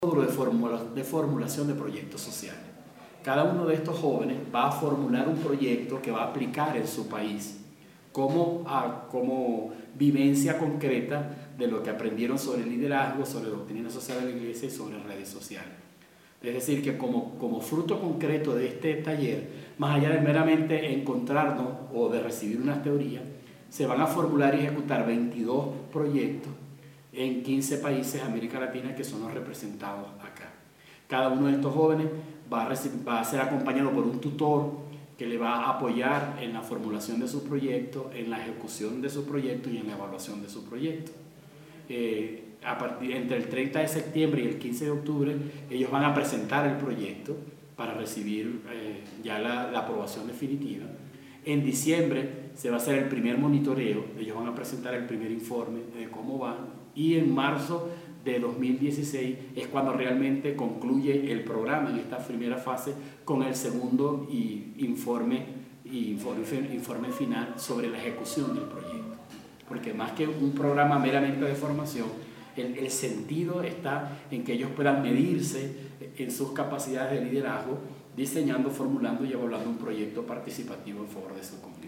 de formulación de proyectos sociales. Cada uno de estos jóvenes va a formular un proyecto que va a aplicar en su país como vivencia concreta de lo que aprendieron sobre liderazgo, sobre doctrina social de la Iglesia y sobre redes sociales. Es decir, que como fruto concreto de este taller, más allá de meramente encontrarnos o de recibir unas teorías, se van a formular y ejecutar 22 proyectos en 15 países de América Latina que son los representados acá. Cada uno de estos jóvenes va a ser acompañado por un tutor que le va a apoyar en la formulación de su proyecto, en la ejecución de su proyecto y en la evaluación de su proyecto. Entre el 30 de septiembre y el 15 de octubre, ellos van a presentar el proyecto para recibir ya la aprobación definitiva. En diciembre se va a hacer el primer monitoreo, ellos van a presentar el primer informe de cómo van, y en marzo de 2016 es cuando realmente concluye el programa en esta primera fase con el segundo informe final sobre la ejecución del proyecto. Porque más que un programa meramente de formación, el sentido está en que ellos puedan medirse en sus capacidades de liderazgo, diseñando, formulando y evaluando un proyecto participativo en favor de su comunidad.